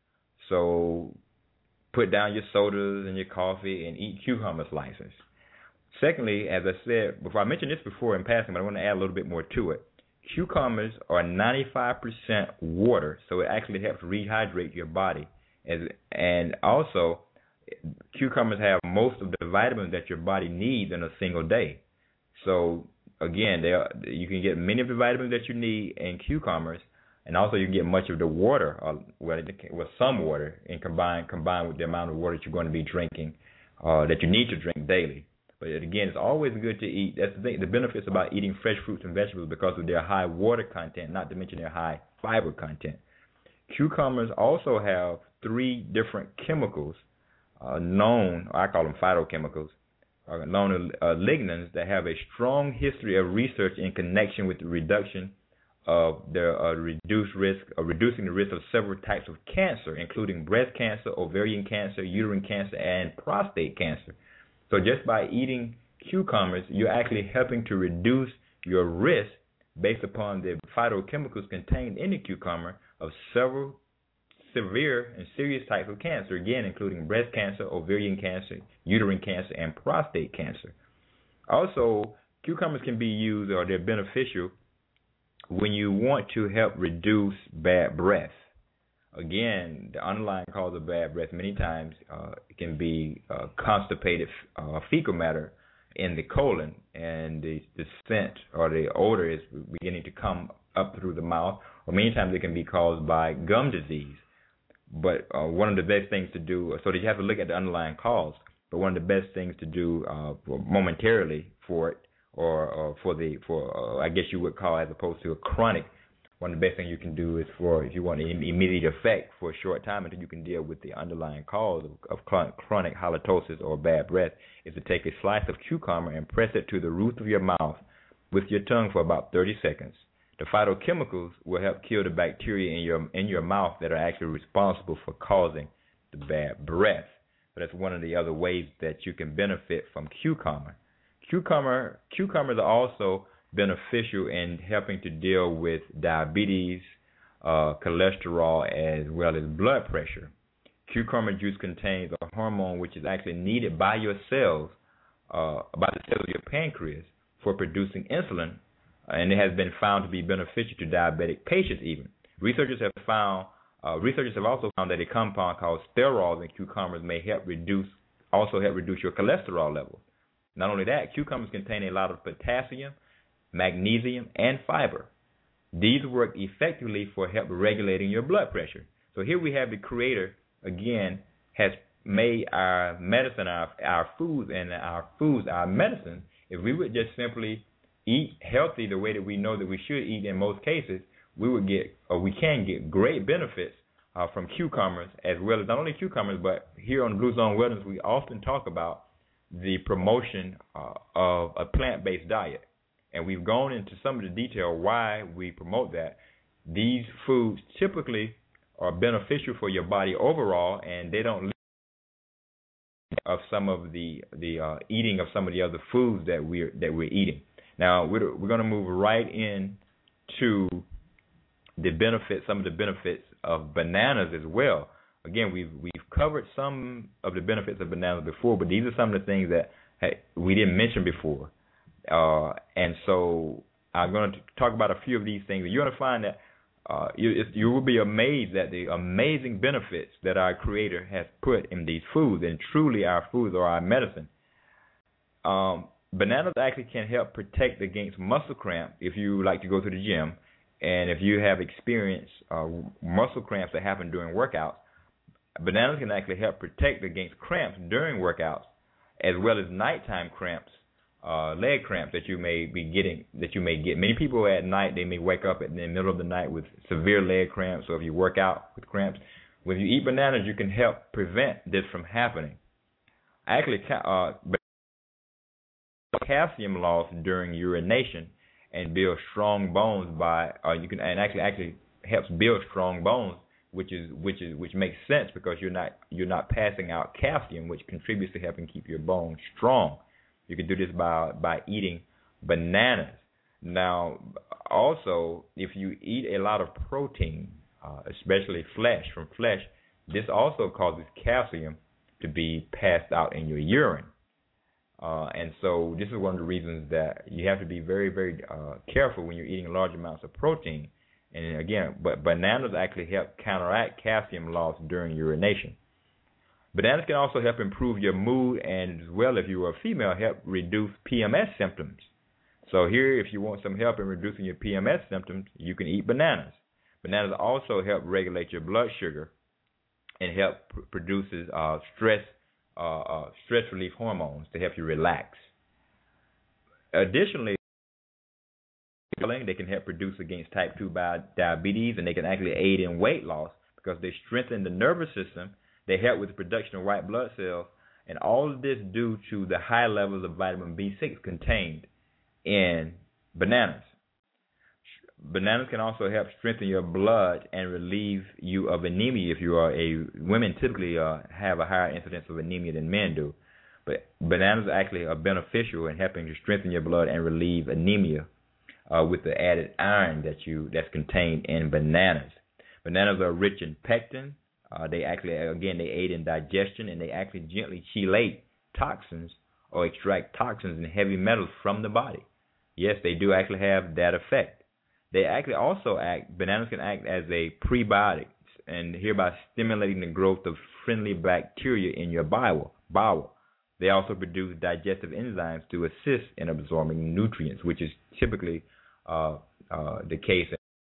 So put down your sodas and your coffee and eat cucumber slices. Secondly, as I said, before I mentioned this before in passing, but I want to add a little bit more to it. Cucumbers are ninety-five percent water, so it actually helps rehydrate your body. As, and also, cucumbers have most of the vitamins that your body needs in a single day. So, again, they are, you can get many of the vitamins that you need in cucumbers, and also you can get much of the water, uh, well, with some water, and combined combined with the amount of water that you're going to be drinking, uh, that you need to drink daily. But again, it's always good to eat. That's the thing, the benefits about eating fresh fruits and vegetables because of their high water content, not to mention their high fiber content. Cucumbers also have three different chemicals uh, known, or I call them phytochemicals, uh, known as uh, lignans that have a strong history of research in connection with the reduction of the uh, reduced risk, uh, reducing the risk of several types of cancer, including breast cancer, ovarian cancer, uterine cancer, and prostate cancer. So just by eating cucumbers, you're actually helping to reduce your risk based upon the phytochemicals contained in the cucumber of several severe and serious types of cancer, again, including breast cancer, ovarian cancer, uterine cancer, and prostate cancer. Also, cucumbers can be used, or they're beneficial, when you want to help reduce bad breath. Again, the underlying cause of bad breath many times uh, can be uh, constipated uh, fecal matter in the colon, and the, the scent or the odor is beginning to come up through the mouth, or many times it can be caused by gum disease. But uh, one of the best things to do, so that you have to look at the underlying cause, but one of the best things to do uh, for momentarily for it, or, or for the, for uh, I guess you would call, as opposed to a chronic, one of the best things you can do is for, if you want an immediate effect for a short time until you can deal with the underlying cause of, of chronic halitosis or bad breath, is to take a slice of cucumber and press it to the roof of your mouth with your tongue for about thirty seconds. The phytochemicals will help kill the bacteria in your in your mouth that are actually responsible for causing the bad breath. So that's one of the other ways that you can benefit from cucumber. Cucumber cucumbers are also beneficial in helping to deal with diabetes, uh, cholesterol, as well as blood pressure. Cucumber juice contains a hormone which is actually needed by your cells, uh, by the cells of your pancreas, for producing insulin, and it has been found to be beneficial to diabetic patients even. Researchers have found, uh, researchers have also found that a compound called sterols in cucumbers may help reduce, also help reduce your cholesterol levels. Not only that, cucumbers contain a lot of potassium, magnesium, and fiber. These work effectively for help regulating your blood pressure. So here we have the Creator, again, has made our medicine, our, our foods, and our foods, our medicine. If we would just simply eat healthy the way that we know that we should eat in most cases, we would get, or we can get great benefits uh, from cucumbers, as well as not only cucumbers, but here on Blue Zone Wellness, we often talk about the promotion uh, of a plant-based diet. And we've gone into some of the detail why we promote that. These foods typically are beneficial for your body overall, and they don't leave of some of the the uh, eating of some of the other foods that we're that we're eating. Now we're we're going to move right in to the benefits, some of the benefits of bananas as well. Again, we've we've covered some of the benefits of bananas before, but these are some of the things that hey, we didn't mention before. Uh, and so I'm going to talk about a few of these things. You're going to find that uh, you, you will be amazed at the amazing benefits that our Creator has put in these foods, and truly our foods are our medicine. Um, bananas actually can help protect against muscle cramp if you like to go to the gym, and if you have experienced uh, muscle cramps that happen during workouts. Bananas can actually help protect against cramps during workouts, as well as nighttime cramps. Uh, leg cramps that you may be getting, that you may get. Many people at night, they may wake up in the middle of the night with severe leg cramps, or if you work out with cramps. When you eat bananas, you can help prevent this from happening. Actually, uh, calcium loss during urination and build strong bones by, uh, you can, and actually actually helps build strong bones, which is which is which makes sense because you're not you're not passing out calcium, which contributes to helping keep your bones strong. You can do this by by eating bananas. Now, also, if you eat a lot of protein, uh, especially flesh, from flesh, this also causes calcium to be passed out in your urine. Uh, and so this is one of the reasons that you have to be very, very uh, careful when you're eating large amounts of protein. And again, but bananas actually help counteract calcium loss during urination. Bananas can also help improve your mood, and as well, if you are a female, help reduce P M S symptoms. So here, if you want some help in reducing your P M S symptoms, you can eat bananas. Bananas also help regulate your blood sugar and help pr- produces uh, stress uh, uh, stress relief hormones to help you relax. Additionally, they can help produce against type two diabetes, and they can actually aid in weight loss because they strengthen the nervous system. They help with the production of white blood cells, and all of this due to the high levels of vitamin B six contained in bananas. Bananas can also help strengthen your blood and relieve you of anemia if you are a women typically uh, have a higher incidence of anemia than men do. But bananas actually are beneficial in helping to strengthen your blood and relieve anemia uh, with the added iron that you that's contained in bananas. Bananas are rich in pectin. Uh, they actually, again, they aid in digestion, and they actually gently chelate toxins or extract toxins and heavy metals from the body. Yes, they do actually have that effect. They actually also act, bananas can act as a prebiotic, and hereby stimulating the growth of friendly bacteria in your bowel. bowel. They also produce digestive enzymes to assist in absorbing nutrients, which is typically uh, uh, the case.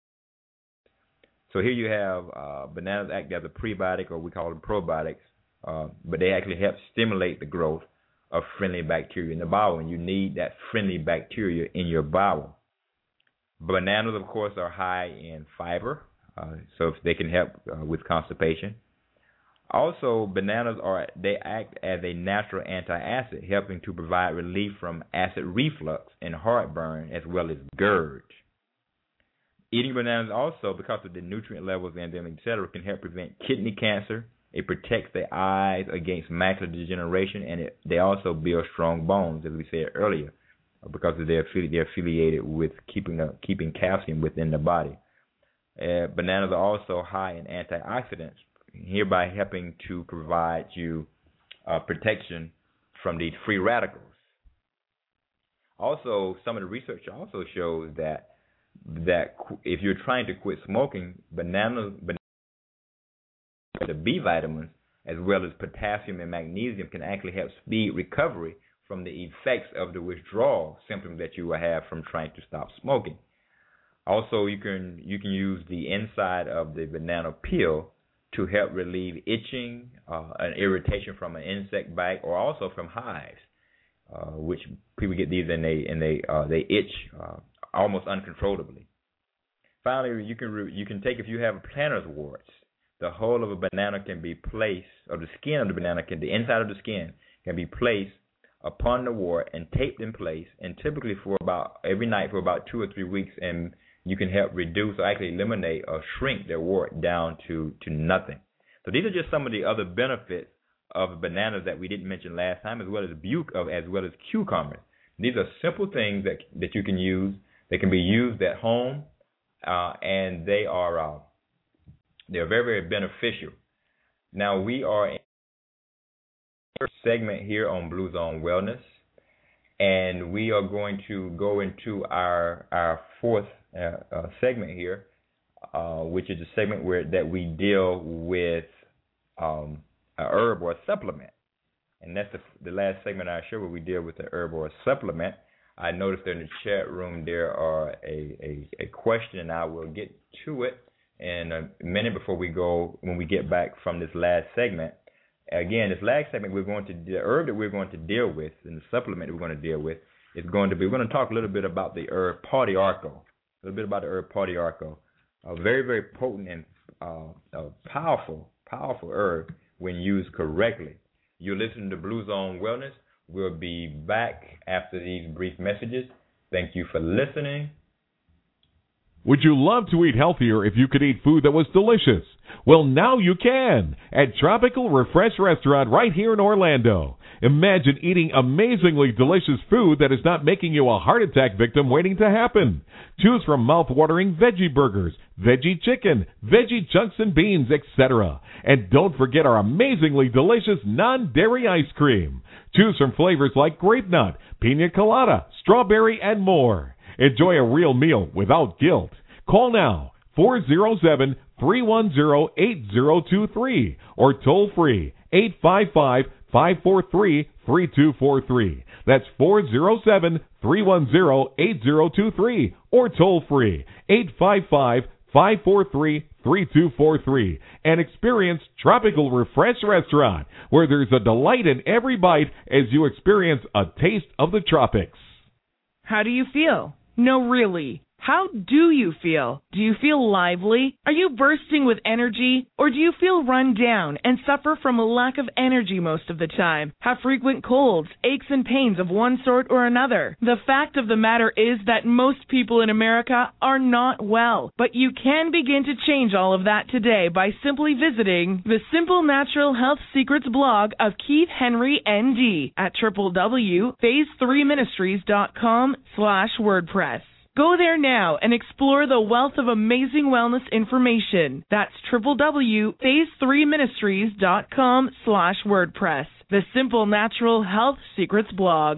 So here you have uh, bananas act as a prebiotic, or we call them probiotics, uh, but they actually help stimulate the growth of friendly bacteria in the bowel, and you need that friendly bacteria in your bowel. Bananas, of course, are high in fiber, uh, so they can help uh, with constipation. Also, bananas are they act as a natural antacid, helping to provide relief from acid reflux and heartburn, as well as GERD. Eating bananas also, because of the nutrient levels in them, et cetera, can help prevent kidney cancer. It protects the eyes against macular degeneration, and it, they also build strong bones, as we said earlier, because they're affili- they're affiliated with keeping uh, keeping calcium within the body. Uh, bananas are also high in antioxidants, hereby helping to provide you uh, protection from these free radicals. Also, some of the research also shows that that if you're trying to quit smoking, bananas, bananas the B vitamins as well as potassium and magnesium can actually help speed recovery from the effects of the withdrawal symptoms that you will have from trying to stop smoking. Also, you can you can use the inside of the banana peel to help relieve itching, uh, and irritation from an insect bite, or also from hives, uh, which people get these and they and they uh, they itch uh, almost uncontrollably. Finally, you can re- you can take, if you have plantar warts, the whole of a banana can be placed, or the skin of the banana can, the inside of the skin can be placed upon the wart and taped in place, and typically for about every night for about two or three weeks, and you can help reduce or actually eliminate or shrink their wart down to, to nothing. So these are just some of the other benefits of bananas that we didn't mention last time, as well as bu- as well as cucumbers. These are simple things that that you can use. They can be used at home, uh, and they are uh, they're very, very beneficial. Now we are in a segment here on Blue Zone Wellness, and we are going to go into our our fourth uh, uh, segment here, uh, which is a segment where that we deal with um, a herb or a supplement, and that's the, the last segment I show where we deal with the herb or a supplement. I noticed that in the chat room there are a, a, a question, and I will get to it in a minute before we go, when we get back from this last segment. Again, this last segment, we're going to, the herb that we're going to deal with, and the supplement that we're going to deal with, is going to be, we're going to talk a little bit about the herb Partiarco, a little bit about the herb Partiarco, a very, very potent and uh, a powerful, powerful herb when used correctly. You're listening to Blue Zone Wellness. We'll be back after these brief messages. Thank you for listening. Would you love to eat healthier if you could eat food that was delicious? Well, now you can at Tropical Refresh Restaurant right here in Orlando. Imagine eating amazingly delicious food that is not making you a heart attack victim waiting to happen. Choose from mouth-watering veggie burgers, veggie chicken, veggie chunks and beans, et cetera. And don't forget our amazingly delicious non-dairy ice cream. Choose from flavors like grape nut, pina colada, strawberry, and more. Enjoy a real meal without guilt. Call now, four oh seven, three one zero, eight zero two three or toll free eight five five, five four three, three two four three. That's four oh seven, three one zero, eight zero two three or toll free eight five five, five four three, three two four three and experience Tropical Refresh Restaurant, where there's a delight in every bite as you experience a taste of the tropics. How do you feel? No, really. How do you feel? Do you feel lively? Are you bursting with energy? Or do you feel run down and suffer from a lack of energy most of the time? Have frequent colds, aches, and pains of one sort or another? The fact of the matter is that most people in America are not well, but you can begin to change all of that today by simply visiting the Simple Natural Health Secrets blog of Keith Henry, N D at w w w dot phase three ministries dot com slash WordPress. Go there now and explore the wealth of amazing wellness information. That's w w w dot phase three ministries dot com slash WordPress, the Simple Natural Health Secrets blog.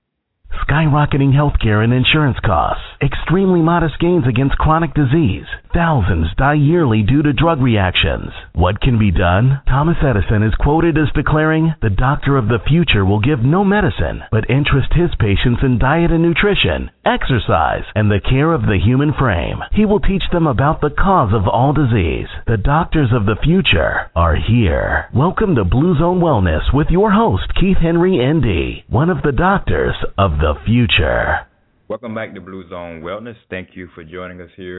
Skyrocketing healthcare and insurance costs, extremely modest gains against chronic disease. Thousands die yearly due to drug reactions. What can be done? Thomas Edison is quoted as declaring, "The doctor of the future will give no medicine, but interest his patients in diet and nutrition, exercise, and the care of the human frame. He will teach them about the cause of all disease. The doctors of the future are here." Welcome to Blue Zone Wellness with your host, Keith Henry, N D, one of the doctors of the future. Welcome back to Blue Zone Wellness. Thank you for joining us here.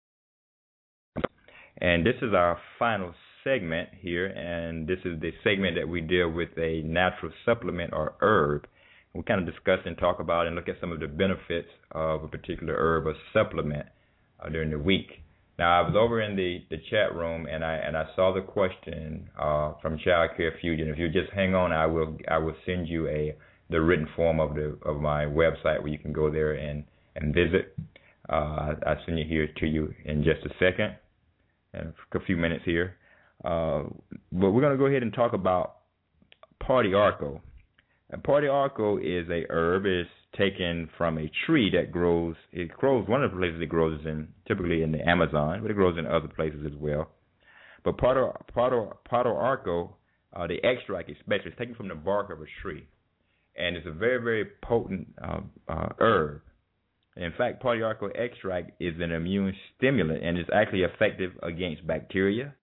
And this is our final segment here, and this is the segment that we deal with a natural supplement or herb. We kind of discuss and talk about and look at some of the benefits of a particular herb or supplement uh, during the week. Now, I was over in the, the chat room, and I and I saw the question uh, from Child Care Fusion. If you just hang on, I will I will send you a the written form of the of my website where you can go there and and visit. Uh, I'll send you here to you in just a second, in a few minutes here. Uh, but we're going to go ahead and talk about Partiarco. And Partiarco is a herb. It's taken from a tree that grows. It grows one of the places it grows is in typically in the Amazon, but it grows in other places as well. But Partiarco, uh, the extract especially, is taken from the bark of a tree. And it's a very, very potent uh, uh, herb. In fact, Partiarco extract is an immune stimulant and is actually effective against bacteria,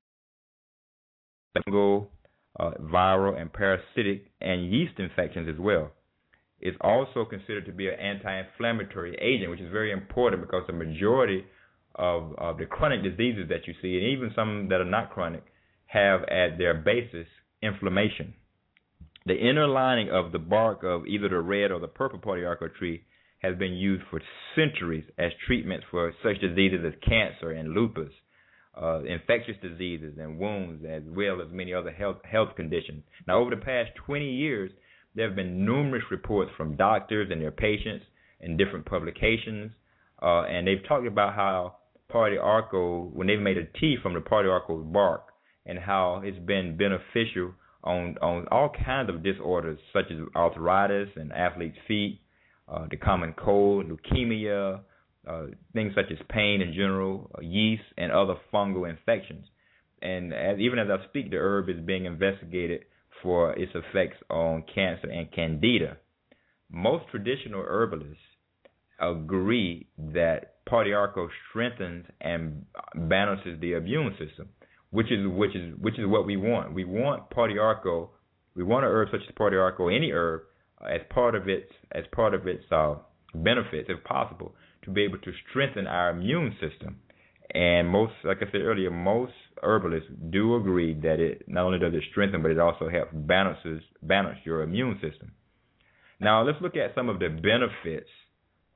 fungal, uh, viral, and parasitic and yeast infections as well. It's also considered to be an anti-inflammatory agent, which is very important because the majority of, of the chronic diseases that you see, and even some that are not chronic, have at their basis inflammation. The inner lining of the bark of either the red or the purple Partiarco tree has been used for centuries as treatments for such diseases as cancer and lupus, uh, infectious diseases and wounds, as well as many other health health conditions. Now, over the past twenty years, there have been numerous reports from doctors and their patients in different publications, uh, and they've talked about how Partiarco, when they've made a tea from the Partiarco bark, and how it's been beneficial on on all kinds of disorders such as arthritis and athlete's feet, uh, the common cold, leukemia, uh, things such as pain in general, uh, yeast, and other fungal infections. And as, even as I speak, the herb is being investigated for its effects on cancer and candida. Most traditional herbalists agree that Partiarco strengthens and balances the immune system, which is which is which is what we want. We want Partiarco, we want an herb such as Partiarco, any herb, uh, as part of its as part of its uh, benefits, if possible, to be able to strengthen our immune system. And most, like I said earlier, most herbalists do agree that it not only does it strengthen, but it also helps balances balance your immune system. Now let's look at some of the benefits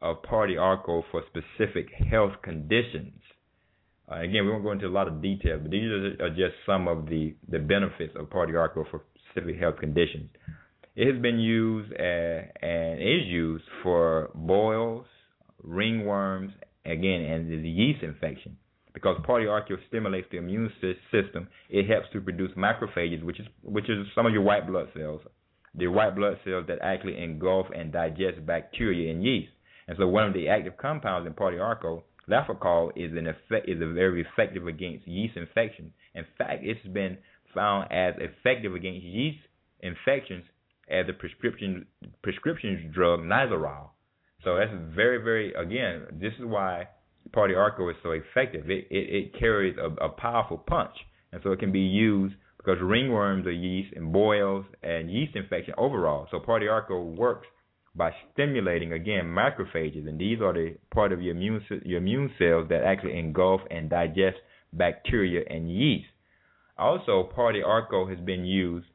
of Party Arco for specific health conditions. Uh, again, we won't go into a lot of detail, but these are just some of the, the benefits of Party Arco for specific health conditions. It has been used uh, and is used for boils, ringworms, again, and the yeast infection. Because Party Arco stimulates the immune system, it helps to produce macrophages, which is which is some of your white blood cells, the white blood cells that actually engulf and digest bacteria and yeast. And so one of the active compounds in Party Arco, Lafacol, is an effect is a very effective against yeast infection. In fact, it's been found as effective against yeast infections as a prescription prescription drug, Nizoral. So that's very, very, again, this is why Party Arco is so effective. It it, it carries a, a powerful punch, and so it can be used because ringworms are yeast and boils and yeast infection overall. So Party Arco works by stimulating, again, macrophages, and these are the part of your immune your immune cells that actually engulf and digest bacteria and yeast. Also, Party Arco has been used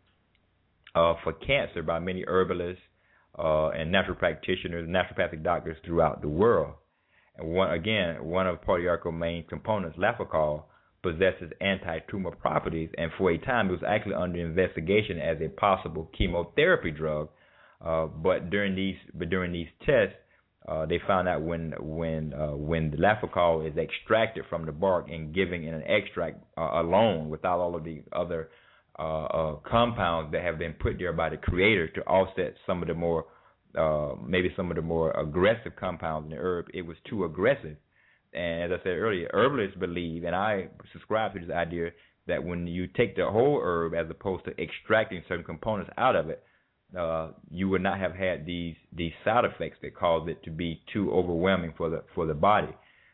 uh, for cancer by many herbalists uh, and natural practitioners, naturopathic doctors throughout the world. And one again, one of Party Arco main components, Lafacol, possesses anti-tumor properties, and for a time it was actually under investigation as a possible chemotherapy drug. Uh, but during these, but during these tests, uh, they found out when when uh, when the Lafacol is extracted from the bark and given in an extract uh, alone, without all of the other uh, uh, compounds that have been put there by the creator to offset some of the more uh, maybe some of the more aggressive compounds in the herb, it was too aggressive. And as I said earlier, herbalists believe, and I subscribe to this idea, that when you take the whole herb as opposed to extracting certain components out of it, uh, you would not have had these these side effects that cause it to be too overwhelming for the for the body.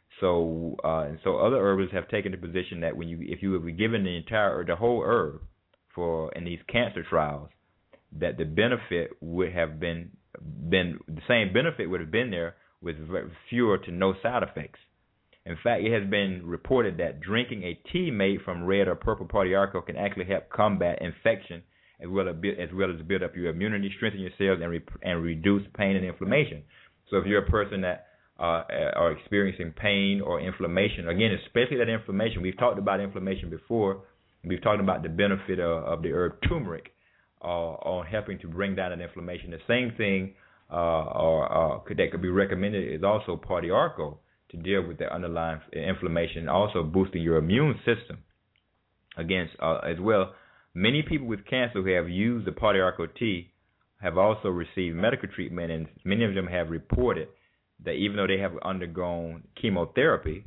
So uh, and so other herbalists have taken the position that when you if you were given the entire or the whole herb for in these cancer trials, that the benefit would have been been the same benefit would have been there with fewer to no side effects. In fact, it has been reported that drinking a tea made from red or purple Party Arco can actually help combat infection as well as as well as build up your immunity, strengthen your cells, and re, and reduce pain and inflammation. So if you're a person that uh, are experiencing pain or inflammation, again, especially that inflammation, we've talked about inflammation before. We've talked about the benefit of, of the herb turmeric uh, on helping to bring down that inflammation. The same thing uh, or uh, could, that could be recommended is also Party Arco to deal with the underlying inflammation, also boosting your immune system against uh, as well. Many people with cancer who have used the Party Arco tea have also received medical treatment, and many of them have reported that even though they have undergone chemotherapy,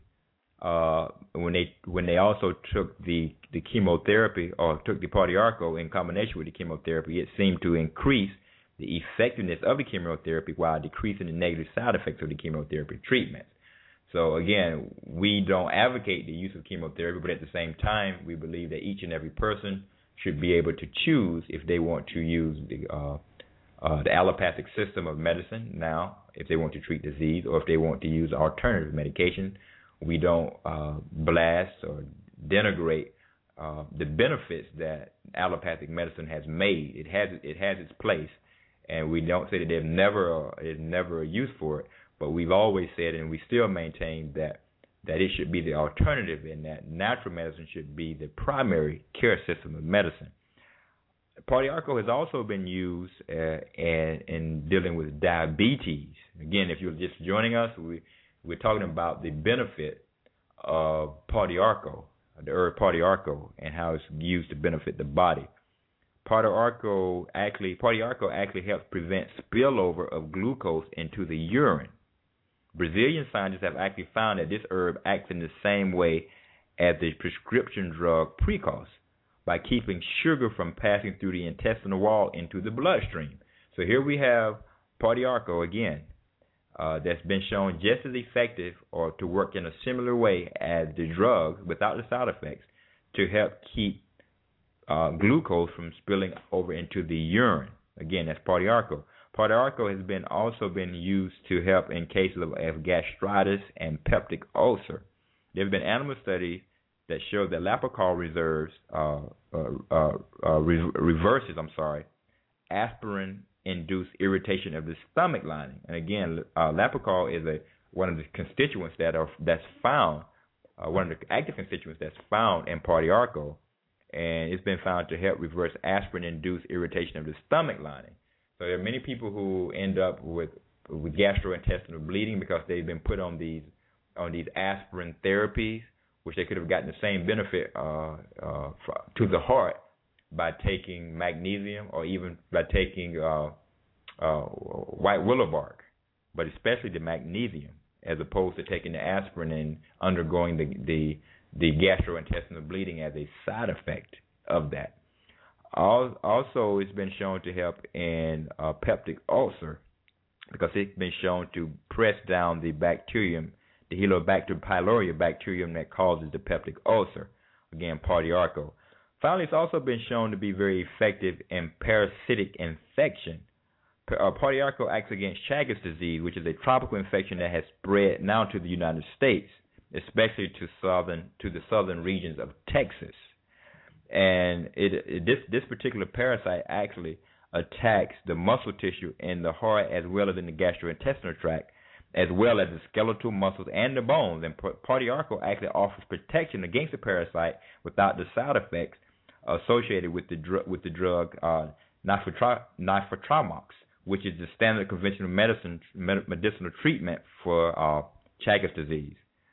uh, when they when they also took the, the chemotherapy or took the Party Arco in combination with the chemotherapy, it seemed to increase the effectiveness of the chemotherapy while decreasing the negative side effects of the chemotherapy treatments. So again, we don't advocate the use of chemotherapy, but at the same time, we believe that each and every person should be able to choose if they want to use the uh, uh, the allopathic system of medicine now, if they want to treat disease, or if they want to use alternative medication. We don't uh, blast or denigrate uh, the benefits that allopathic medicine has made. It has it has its place, and we don't say that there's never a, there's never a use for it. But we've always said, and we still maintain, that that it should be the alternative, and that natural medicine should be the primary care system of medicine. Party Arco has also been used uh, in, in dealing with diabetes. Again, if you're just joining us, we, we're talking about the benefit of Party Arco, the herb Party Arco, and how it's used to benefit the body. Party Arco actually, Party Arco actually helps prevent spillover of glucose into the urine. Brazilian scientists have actually found that this herb acts in the same way as the prescription drug Precos, by keeping sugar from passing through the intestinal wall into the bloodstream. So here we have Party Arco again, uh, that's been shown just as effective or to work in a similar way as the drugs without the side effects to help keep uh, glucose from spilling over into the urine. Again, that's Party Arco. Party Arco has been also been used to help in cases of, of gastritis and peptic ulcer. There have been animal studies that show that Lafacol reserves uh, uh, uh, uh, re- reverses, I'm sorry, aspirin induce irritation of the stomach lining. And again, uh, Lapocal is a one of the constituents that are that's found, uh, one of the active constituents that's found in Partiarco, and it's been found to help reverse aspirin-induced irritation of the stomach lining. So there are many people who end up with with gastrointestinal bleeding because they've been put on these on these aspirin therapies, which they could have gotten the same benefit uh, uh, to the heart by taking magnesium or even by taking uh, uh, white willow bark, but especially the magnesium, as opposed to taking the aspirin and undergoing the the, the gastrointestinal bleeding as a side effect of that. Also, it's been shown to help in a peptic ulcer because it's been shown to press down the bacterium, the Helicobacter pylori bacterium that causes the peptic ulcer. Again, Partiarco. Finally, it's also been shown to be very effective in parasitic infection. Uh, Partiarco acts against Chagas disease, which is a tropical infection that has spread now to the United States, especially to southern to the southern regions of Texas. And it, it, this this particular parasite actually attacks the muscle tissue in the heart as well as in the gastrointestinal tract, as well as the skeletal muscles and the bones. And Partiarco actually offers protection against the parasite without the side effects associated with the dr- with the drug uh, Nifurtimox, which is the standard conventional medicine med- medicinal treatment for uh, Chagas disease.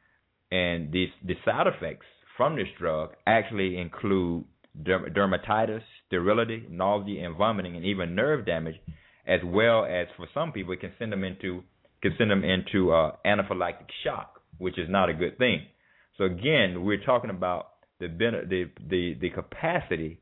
And these the side effects from this drug actually include derm- dermatitis, sterility, nausea, and vomiting, and even nerve damage, as well as for some people it can send them into can send them into uh, anaphylactic shock, which is not a good thing. So again, we're talking about the the the, the capacity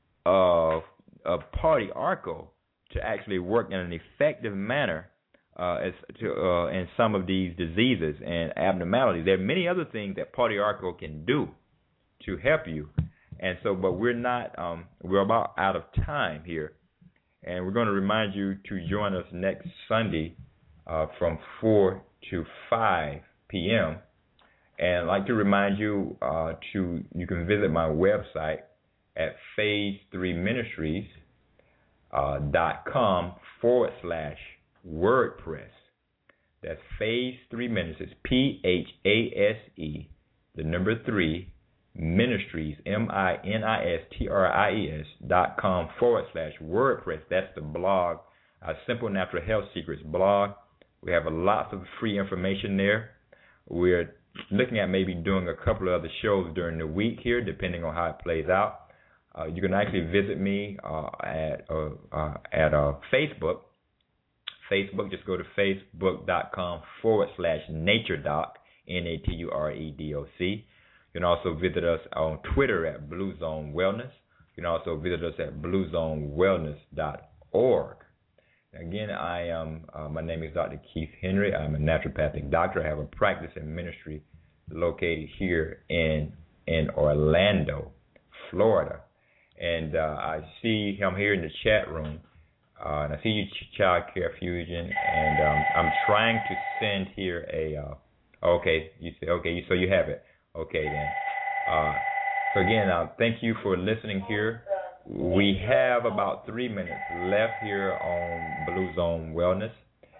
of of Partiarco to actually work in an effective manner uh, as to uh, in some of these diseases and abnormalities. There are many other things that Partiarco can do to help you, and so but we're not um, we're about out of time here, and we're going to remind you to join us next Sunday uh, from four to five p.m. And I'd like to remind you uh, to you can visit my website at phase three ministries uh, dot com forward slash WordPress. That's phase three ministries, P H A S E, the number three, ministries, M I N I S T R I E S dot com forward slash WordPress. That's the blog, our Simple Natural Health Secrets blog. We have a lot of free information there. We're looking at maybe doing a couple of other shows during the week here, depending on how it plays out. Uh, you can actually visit me uh, at uh, uh, at uh, Facebook. Facebook, just go to facebook.com forward slash naturedoc, N A T U R E D O C. You can also visit us on Twitter at Blue Zone Wellness. You can also visit us at blue zone wellness dot org. Again, I am. Uh, my name is Doctor Keith Henry. I'm a naturopathic doctor. I have a practice and ministry located here in in Orlando, Florida. And uh, I see him here in the chat room. Uh, and I see you, Child Care Fusion. And um, I'm trying to send here a. Uh, okay, you say okay. So you have it. Okay then. Uh, so again, uh, thank you for listening here. We have about three minutes left here on Blue Zone Wellness.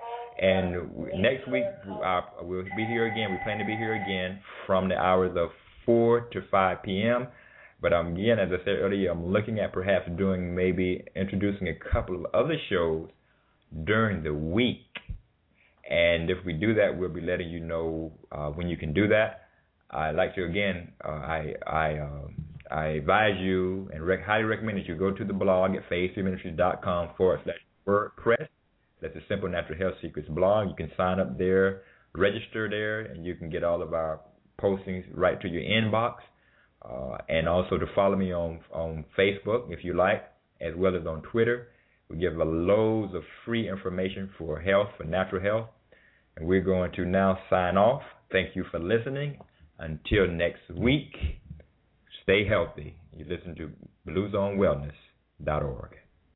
And next week, uh, we'll be here again. We plan to be here again from the hours of four to five p.m. But um, again, as I said earlier, I'm looking at perhaps doing maybe introducing a couple of other shows during the week. And if we do that, we'll be letting you know uh, when you can do that. I'd like to, again, uh, I I uh, I advise you and rec- highly recommend that you go to the blog at phase three ministries dot com forward slash WordPress. That's a Simple Natural Health Secrets blog. You can sign up there, register there, and you can get all of our postings right to your inbox. Uh, and also to follow me on on Facebook if you like, as well as on Twitter. We give a loads of free information for health, for natural health. And we're going to now sign off. Thank you for listening. Until next week, stay healthy. You listen to blue zone wellness dot org.